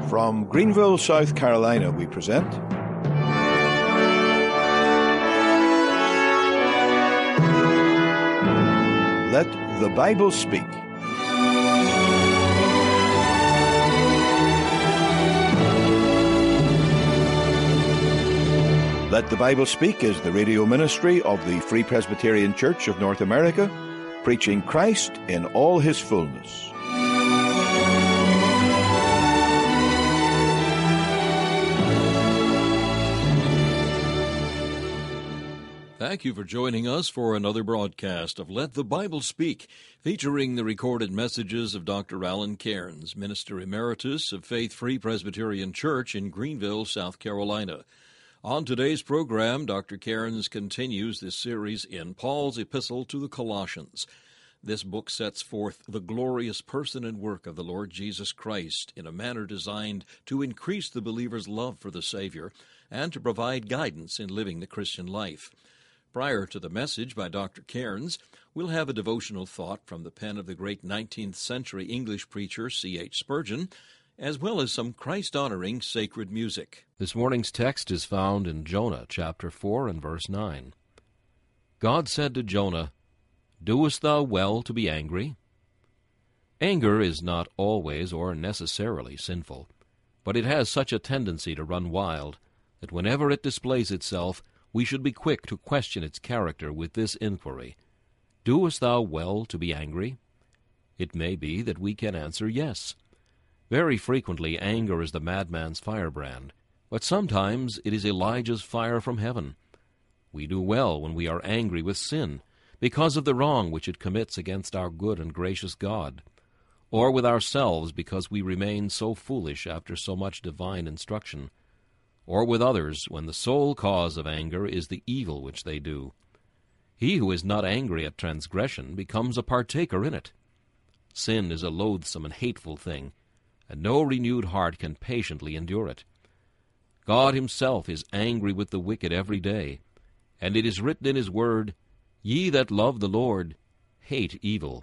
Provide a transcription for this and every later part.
From Greenville, South Carolina, we present Let the Bible Speak. Let the Bible Speak is the radio ministry of the Free Presbyterian Church of North America, preaching Christ in all his fullness. Thank you for joining us for another broadcast of Let the Bible Speak, featuring the recorded messages of Dr. Alan Cairns, Minister Emeritus of Faith Free Presbyterian Church in Greenville, South Carolina. On today's program, Dr. Cairns continues this series in Paul's Epistle to the Colossians. This book sets forth the glorious person and work of the Lord Jesus Christ in a manner designed to increase the believer's love for the Savior and to provide guidance in living the Christian life. Prior to the message by Dr. Cairns, we'll have a devotional thought from the pen of the great 19th century English preacher C.H. Spurgeon, as well as some Christ-honoring sacred music. This morning's text is found in Jonah chapter 4 and verse 9. God said to Jonah, "Doest thou well to be angry?" Anger is not always or necessarily sinful, but it has such a tendency to run wild that whenever it displays itself, we should be quick to question its character with this inquiry, "Doest thou well to be angry?" It may be that we can answer yes. Very frequently anger is the madman's firebrand, but sometimes it is Elijah's fire from heaven. We do well when we are angry with sin, because of the wrong which it commits against our good and gracious God, or with ourselves because we remain so foolish after so much divine instruction, or with others when the sole cause of anger is the evil which they do. He who is not angry at transgression becomes a partaker in it. Sin is a loathsome and hateful thing, and no renewed heart can patiently endure it. God himself is angry with the wicked every day, and it is written in his word, "Ye that love the Lord hate evil."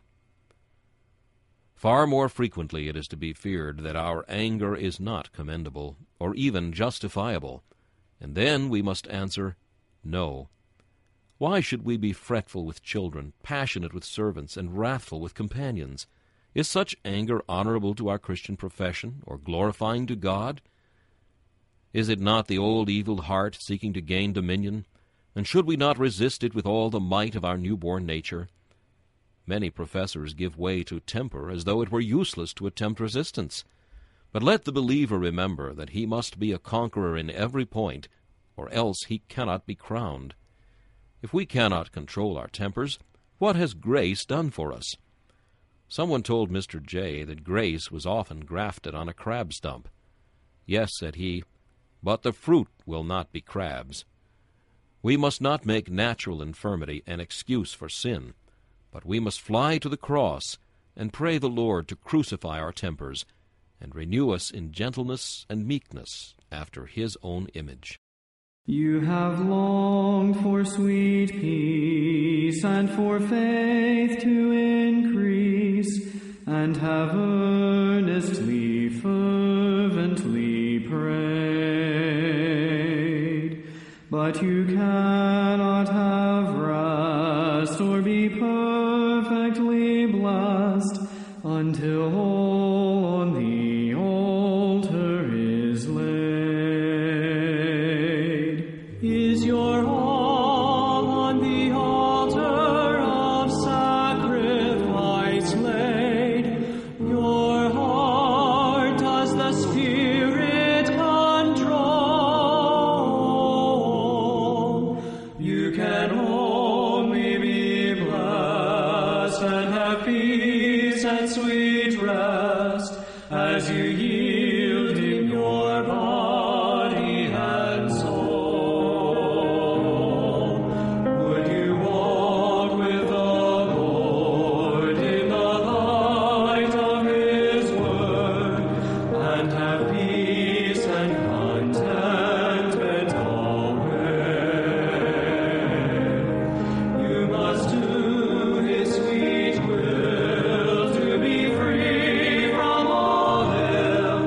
Far more frequently it is to be feared that our anger is not commendable, or even justifiable, and then we must answer, no. Why should we be fretful with children, passionate with servants, and wrathful with companions? Is such anger honorable to our Christian profession, or glorifying to God? Is it not the old evil heart seeking to gain dominion, and should we not resist it with all the might of our newborn nature? Many professors give way to temper as though it were useless to attempt resistance. But let the believer remember that he must be a conqueror in every point, or else he cannot be crowned. If we cannot control our tempers, what has grace done for us? Someone told Mr. J. that grace was often grafted on a crab stump. "Yes," said he, "but the fruit will not be crabs." We must not make natural infirmity an excuse for sin, but we must fly to the cross and pray the Lord to crucify our tempers and renew us in gentleness and meekness after his own image. You have longed for sweet peace and for faith to increase, and have earnestly, fervently prayed. But you cannot have rest or be perfectly blessed until all on the altar is laid. Is your all on the altar of sacrifice laid? Your heart does the Spirit control. You can only be blessed and have peace and sweet rest as you yield in your body and soul. Would you walk with the Lord in the light of his word, and have peace and contentment always? You must do his sweet will to be free from all ill.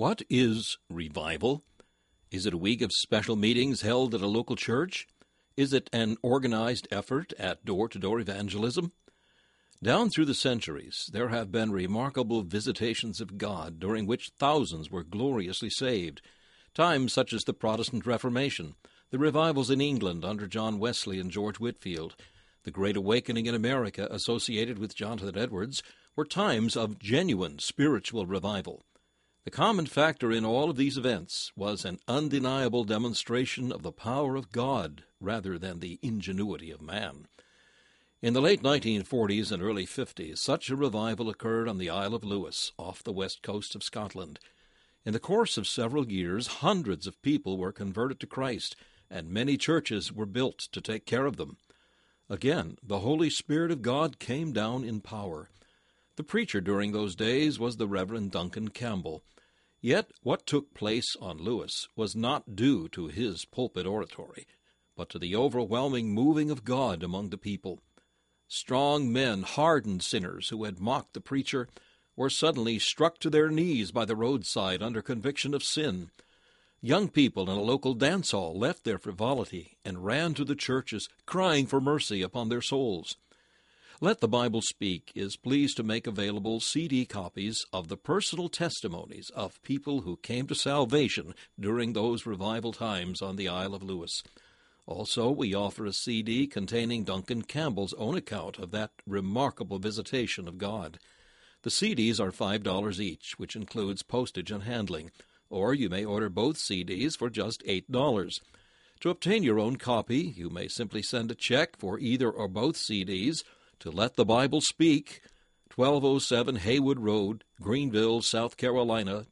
What is revival? Is it a week of special meetings held at a local church? Is it an organized effort at door-to-door evangelism? Down through the centuries, there have been remarkable visitations of God during which thousands were gloriously saved. Times such as the Protestant Reformation, the revivals in England under John Wesley and George Whitefield, the Great Awakening in America associated with Jonathan Edwards, were times of genuine spiritual revival. The common factor in all of these events was an undeniable demonstration of the power of God rather than the ingenuity of man. In the late 1940s and early 50s, such a revival occurred on the Isle of Lewis, off the west coast of Scotland. In the course of several years, hundreds of people were converted to Christ, and many churches were built to take care of them. Again, the Holy Spirit of God came down in power. The preacher during those days was the Reverend Duncan Campbell. Yet what took place on Lewis was not due to his pulpit oratory, but to the overwhelming moving of God among the people. Strong men, hardened sinners who had mocked the preacher, were suddenly struck to their knees by the roadside under conviction of sin. Young people in a local dance hall left their frivolity and ran to the churches, crying for mercy upon their souls. Let the Bible Speak is pleased to make available CD copies of the personal testimonies of people who came to salvation during those revival times on the Isle of Lewis. Also, we offer a CD containing Duncan Campbell's own account of that remarkable visitation of God. The CDs are $5 each, which includes postage and handling, or you may order both CDs for just $8. To obtain your own copy, you may simply send a check for either or both CDs to Let the Bible Speak, 1207 Haywood Road, Greenville, South Carolina,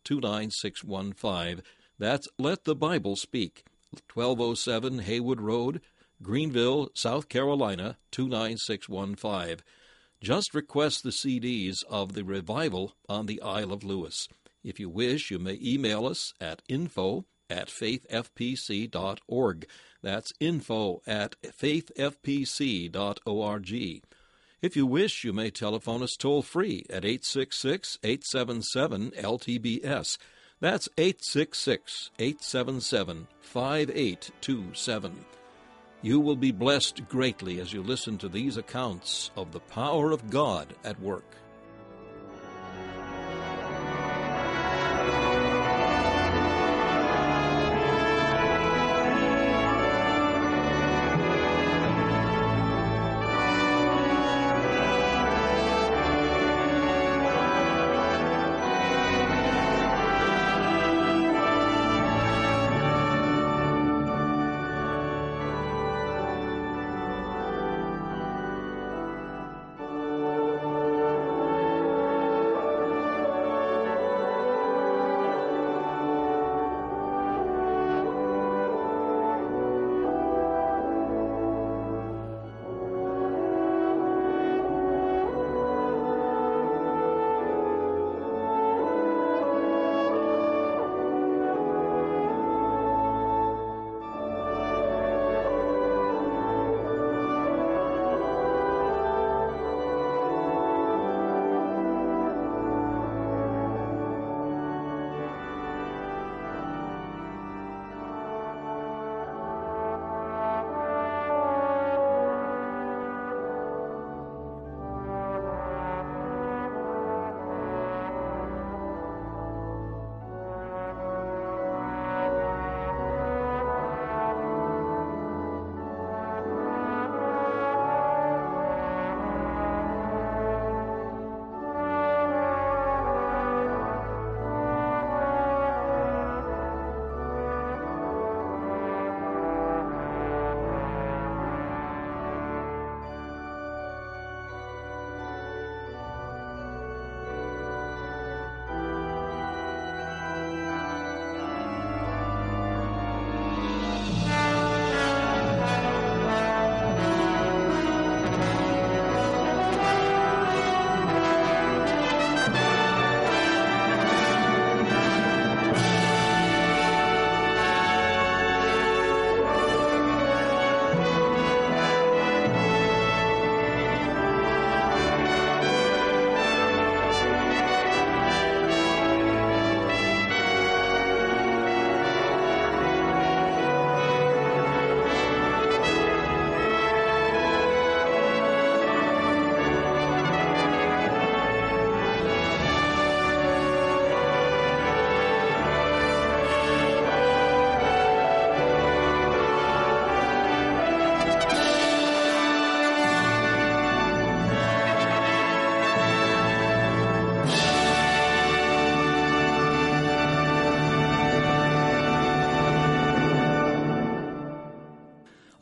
29615. That's Let the Bible Speak, 1207 Haywood Road, Greenville, South Carolina, 29615. Just request the CDs of the revival on the Isle of Lewis. If you wish, you may email us at info@faithfpc.org. That's info@faithfpc.org. If you wish, you may telephone us toll-free at 866-877-LTBS. That's 866-877-5827. You will be blessed greatly as you listen to these accounts of the power of God at work.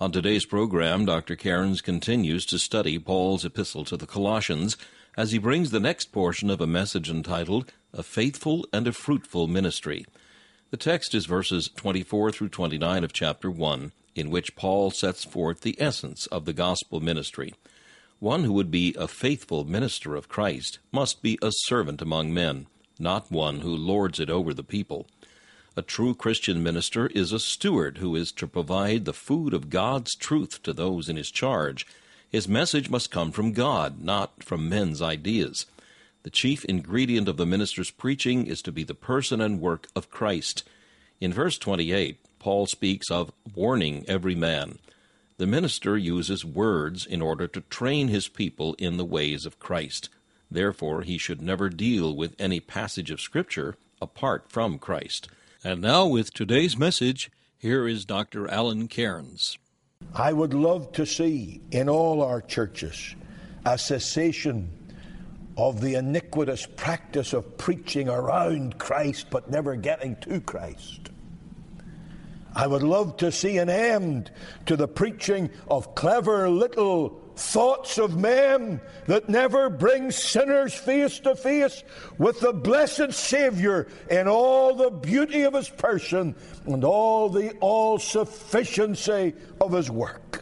On today's program, Dr. Cairns continues to study Paul's epistle to the Colossians as he brings the next portion of a message entitled, A Faithful and a Fruitful Ministry. The text is verses 24 through 29 of chapter 1, in which Paul sets forth the essence of the gospel ministry. One who would be a faithful minister of Christ must be a servant among men, not one who lords it over the people. A true Christian minister is a steward who is to provide the food of God's truth to those in his charge. His message must come from God, not from men's ideas. The chief ingredient of the minister's preaching is to be the person and work of Christ. In verse 28, Paul speaks of warning every man. The minister uses words in order to train his people in the ways of Christ. Therefore, he should never deal with any passage of Scripture apart from Christ. And now, with today's message, here is Dr. Alan Cairns. I would love to see in all our churches a cessation of the iniquitous practice of preaching around Christ but never getting to Christ. I would love to see an end to the preaching of clever little thoughts of men that never bring sinners face to face with the blessed Savior in all the beauty of his person and all the all-sufficiency of his work.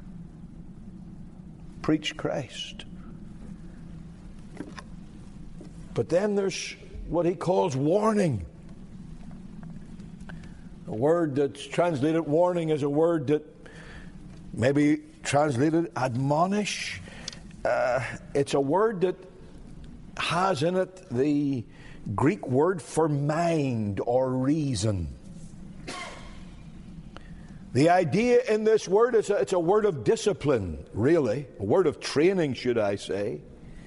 Preach Christ. But then there's what he calls warning. A word that's translated warning is a word that maybe translated admonish. It's a word that has in it the Greek word for mind or reason. The idea in this word is it's a word of discipline, really, a word of training, should I say.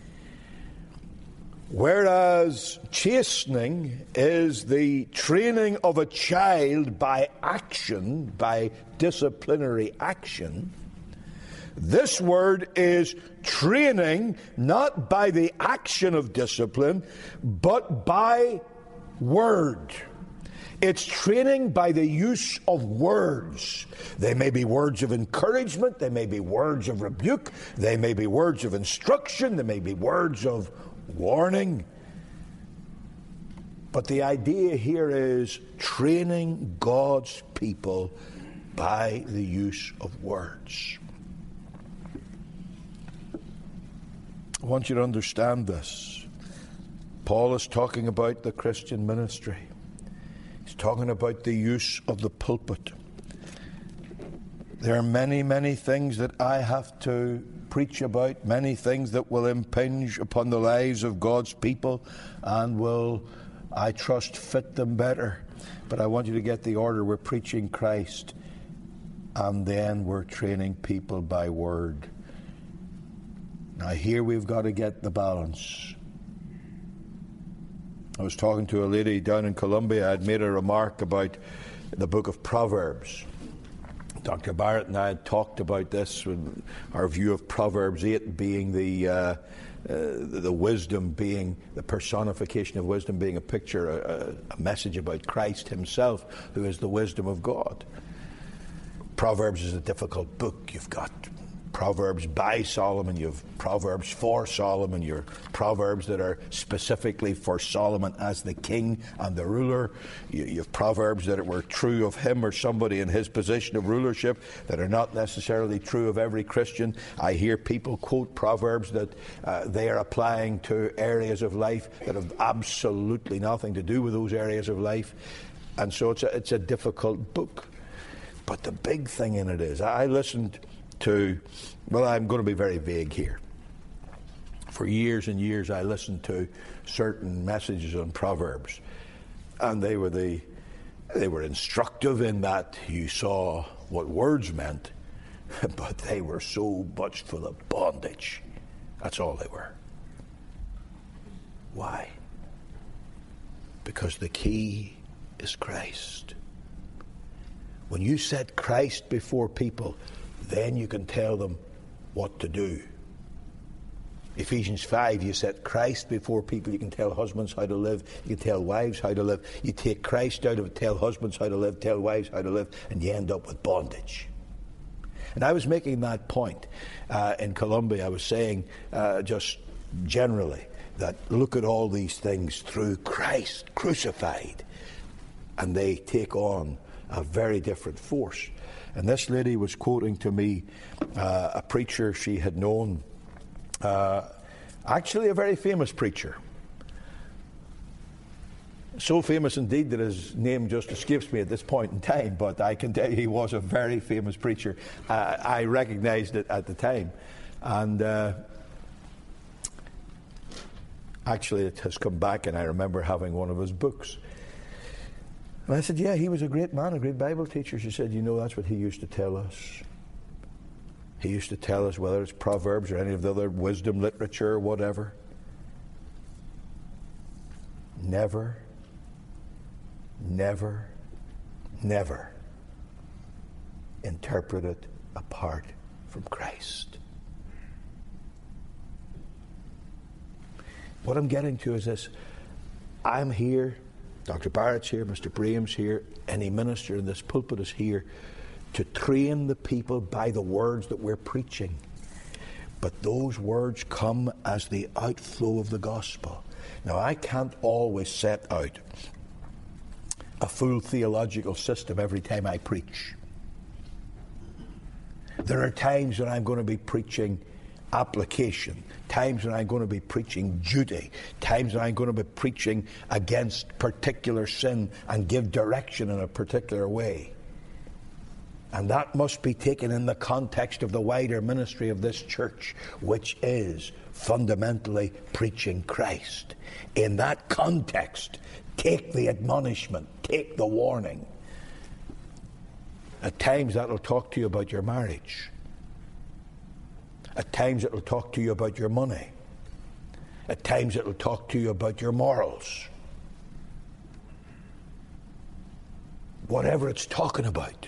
Whereas chastening is the training of a child by action, by disciplinary action, this word is training not by the action of discipline, but by word. It's training by the use of words. They may be words of encouragement, they may be words of rebuke, they may be words of instruction, they may be words of warning. But the idea here is training God's people by the use of words. I want you to understand this. Paul is talking about the Christian ministry. He's talking about the use of the pulpit. There are many, many things that I have to preach about, many things that will impinge upon the lives of God's people and will, I trust, fit them better. But I want you to get the order. We're preaching Christ, and then we're training people by word. Now here we've got to get the balance. I was talking to a lady down in Colombia. I'd made a remark about the book of Proverbs. Dr. Barrett and I had talked about this, with our view of Proverbs 8 being the wisdom, being the personification of wisdom, being a picture, a message about Christ himself, who is the wisdom of God. Proverbs is a difficult book. You've got Proverbs by Solomon, you have Proverbs for Solomon, you have Proverbs that are specifically for Solomon as the king and the ruler. You have Proverbs that were true of him or somebody in his position of rulership that are not necessarily true of every Christian. I hear people quote Proverbs that they are applying to areas of life that have absolutely nothing to do with those areas of life. And so it's a difficult book. But the big thing in it is, I listened to, well, I'm going to be very vague here. For years and years I listened to certain messages on Proverbs, and they were instructive in that you saw what words meant, but they were so much full of bondage. That's all they were. Why? Because the key is Christ. When you set Christ before people, then you can tell them what to do. Ephesians 5, you set Christ before people, you can tell husbands how to live, you can tell wives how to live. You take Christ out of it, tell husbands how to live, tell wives how to live, and you end up with bondage. And I was making that point in Colombia. I was saying just generally that look at all these things through Christ crucified, and they take on a very different force. And this lady was quoting to me a preacher she had known, actually a very famous preacher. So famous indeed that his name just escapes me at this point in time, but I can tell you he was a very famous preacher. I recognized it at the time. And actually it has come back, and I remember having one of his books. And I said, yeah, he was a great man, a great Bible teacher. She said, you know, that's what he used to tell us. He used to tell us, whether it's Proverbs or any of the other wisdom literature or whatever, never, never, never interpret it apart from Christ. What I'm getting to is this. I'm here, Dr. Barrett's here, Mr. Graham's here, any minister in this pulpit is here to train the people by the words that we're preaching. But those words come as the outflow of the gospel. Now, I can't always set out a full theological system every time I preach. There are times when I'm going to be preaching application, times when I'm going to be preaching duty, times when I'm going to be preaching against particular sin and give direction in a particular way. And that must be taken in the context of the wider ministry of this church, which is fundamentally preaching Christ. In that context, take the admonishment, take the warning. At times that will talk to you about your marriage. At times it will talk to you about your money. At times it will talk to you about your morals. Whatever it's talking about.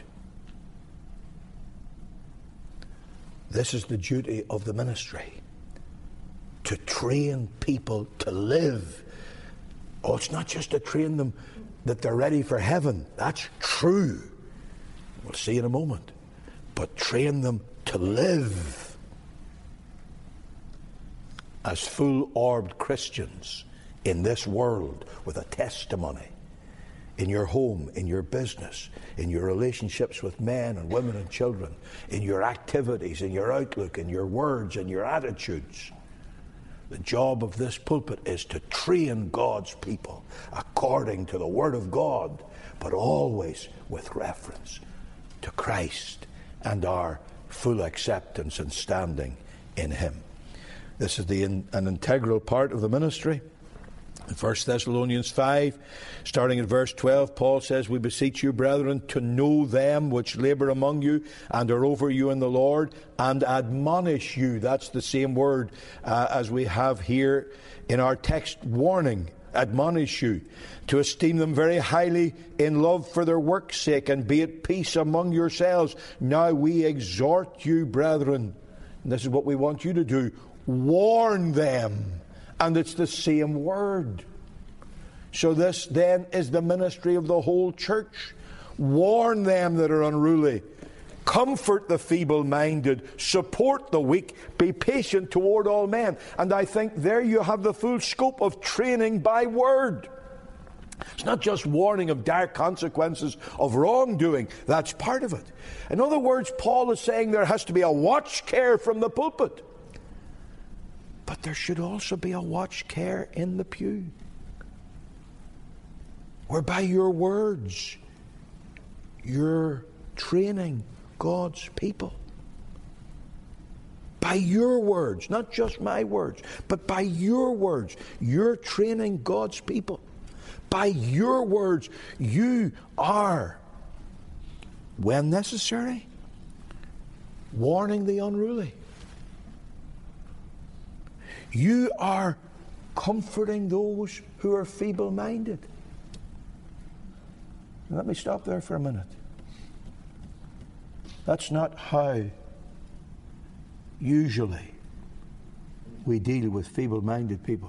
This is the duty of the ministry. To train people to live. Oh, it's not just to train them that they're ready for heaven. That's true. We'll see in a moment. But train them to live as full-orbed Christians in this world with a testimony in your home, in your business, in your relationships with men and women and children, in your activities, in your outlook, in your words, in your attitudes. The job of this pulpit is to train God's people according to the Word of God, but always with reference to Christ and our full acceptance and standing in Him. This is an integral part of the ministry. In 1 Thessalonians 5, starting at verse 12, Paul says, we beseech you, brethren, to know them which labour among you and are over you in the Lord, and admonish you. That's the same word as we have here in our text, warning, admonish you, to esteem them very highly in love for their work's sake, and be at peace among yourselves. Now we exhort you, brethren, and this is what we want you to do, warn them. And it's the same word. So this then is the ministry of the whole church. Warn them that are unruly. Comfort the feeble-minded. Support the weak. Be patient toward all men. And I think there you have the full scope of training by word. It's not just warning of dire consequences of wrongdoing. That's part of it. In other words, Paul is saying there has to be a watch care from the pulpit. But there should also be a watch care in the pew. Whereby your words, you're training God's people. By your words, not just my words, but by your words, you're training God's people. By your words, you are, when necessary, warning the unruly. You are comforting those who are feeble-minded. Let me stop there for a minute. That's not how usually we deal with feeble-minded people.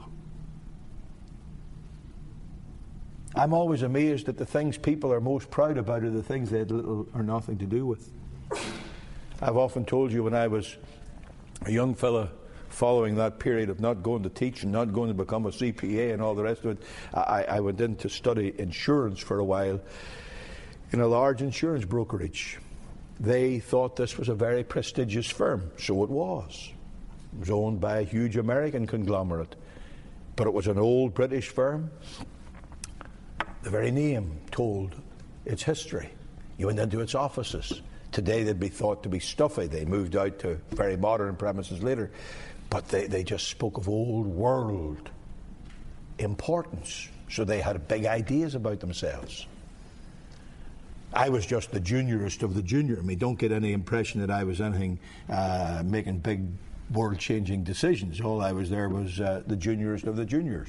I'm always amazed that the things people are most proud about are the things they had little or nothing to do with. I've often told you when I was a young fella, following that period of not going to teach and not going to become a CPA and all the rest of it, I went in to study insurance for a while in a large insurance brokerage. They thought this was a very prestigious firm. So it was. It was owned by a huge American conglomerate. But it was an old British firm. The very name told its history. You went into its offices. Today they'd be thought to be stuffy. They moved out to very modern premises later. But they just spoke of old world importance. So they had big ideas about themselves. I was just the juniorest of the junior. I mean, don't get any impression that I was anything making big world-changing decisions. All I was there was the juniorest of the juniors.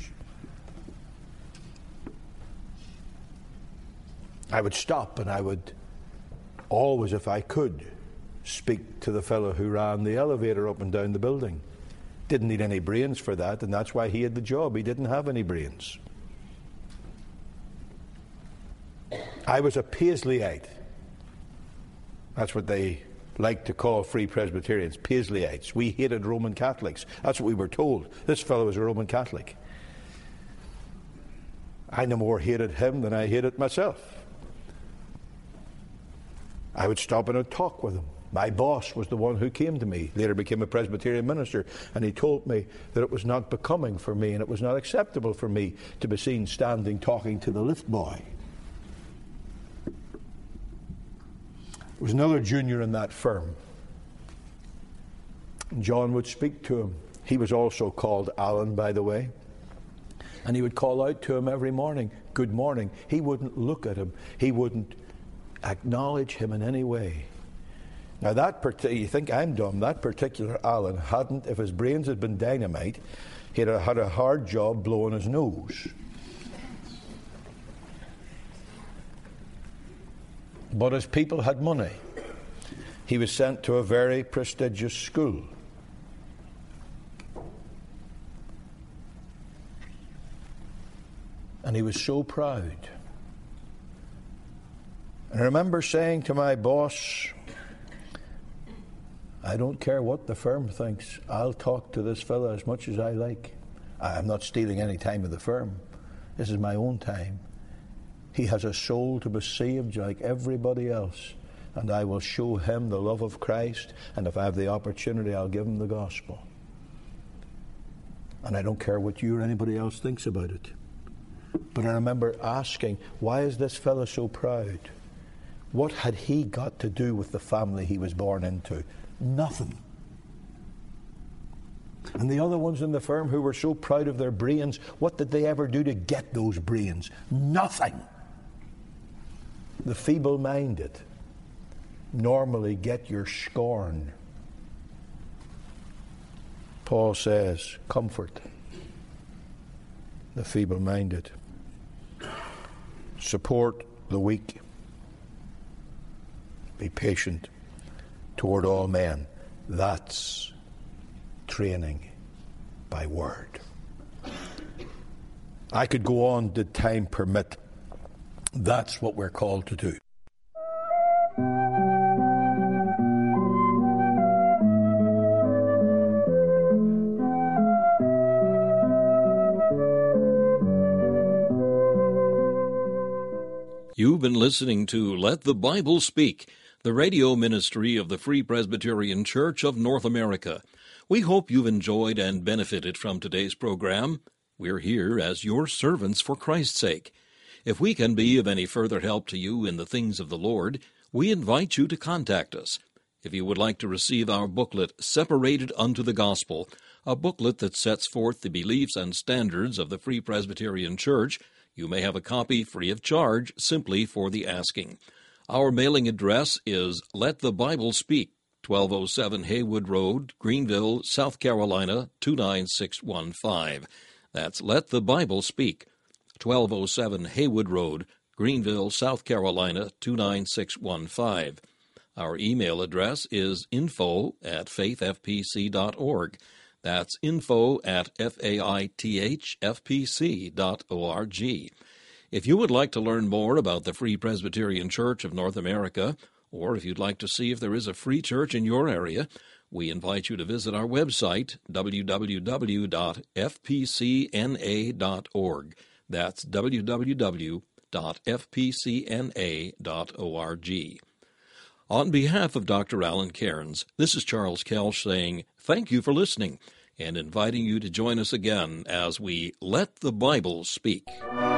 I would stop and I would always, if I could, speak to the fellow who ran the elevator up and down the building. Didn't need any brains for that, and that's why he had the job. He didn't have any brains. I was a Paisleyite. That's what they like to call Free Presbyterians, Paisleyites. We hated Roman Catholics. That's what we were told. This fellow was a Roman Catholic. I no more hated him than I hated myself. I would stop and I'd talk with him. My boss was the one who came to me, later became a Presbyterian minister, and he told me that it was not becoming for me and it was not acceptable for me to be seen standing talking to the lift boy. There was another junior in that firm. John would speak to him. He was also called Alan, by the way. And he would call out to him every morning, "Good morning." He wouldn't look at him. He wouldn't acknowledge him in any way. Now you think I'm dumb, that particular Alan hadn't, if his brains had been dynamite, he'd have had a hard job blowing his nose. But his people had money. He was sent to a very prestigious school. And he was so proud. And I remember saying to my boss, "I don't care what the firm thinks. I'll talk to this fella as much as I like. I'm not stealing any time of the firm. This is my own time. He has a soul to be saved like everybody else, and I will show him the love of Christ, and if I have the opportunity, I'll give him the gospel. And I don't care what you or anybody else thinks about it." But I remember asking, why is this fellow so proud? What had he got to do with the family he was born into? Nothing. And the other ones in the firm who were so proud of their brains, what did they ever do to get those brains? Nothing. The feeble-minded normally get your scorn. Paul says, comfort the feeble-minded. Support the weak. Be patient toward all men. That's training by word. I could go on, did time permit. That's what we're called to do. You've been listening to Let the Bible Speak, the radio ministry of the Free Presbyterian Church of North America. We hope you've enjoyed and benefited from today's program. We're here as your servants for Christ's sake. If we can be of any further help to you in the things of the Lord, we invite you to contact us. If you would like to receive our booklet, Separated Unto the Gospel, a booklet that sets forth the beliefs and standards of the Free Presbyterian Church, you may have a copy free of charge simply for the asking. Our mailing address is Let the Bible Speak, 1207 Haywood Road, Greenville, South Carolina, 29615. That's Let the Bible Speak, 1207 Haywood Road, Greenville, South Carolina, 29615. Our email address is info@faithfpc.org. That's info@faithfpc.org. If you would like to learn more about the Free Presbyterian Church of North America, Or if you'd like to see if there is a free church in your area, we invite you to visit our website, www.fpcna.org. That's www.fpcna.org. On behalf of Dr. Alan Cairns, this is Charles Kelsch saying thank you for listening and inviting you to join us again as we Let the Bible Speak.